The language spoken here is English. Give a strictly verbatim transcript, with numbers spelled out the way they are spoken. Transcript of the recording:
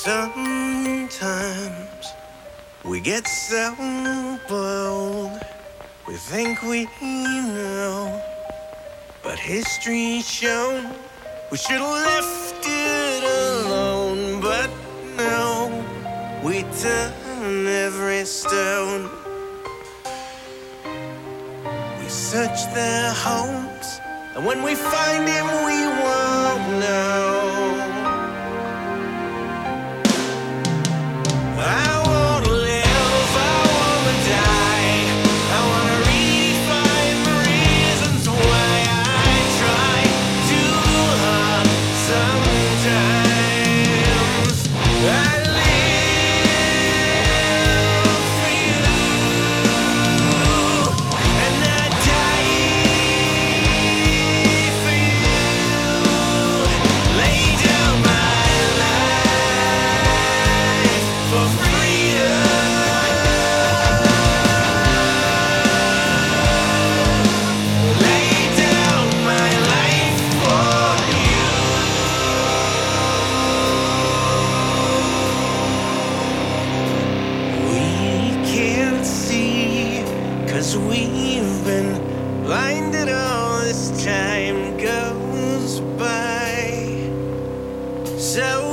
Sometimes we get so bold, we think we know, but history's shown we should have left it alone. But no, we turn every stone. We search their homes, and when we find him, we won't know. I wanna live, I wanna die, I wanna redefine the reasons why I try too hard sometimes. I live for you, and I die for you. Lay down my life for freedom. Lay down my life for you. We can't see, 'cause we've been blinded all this time goes by. So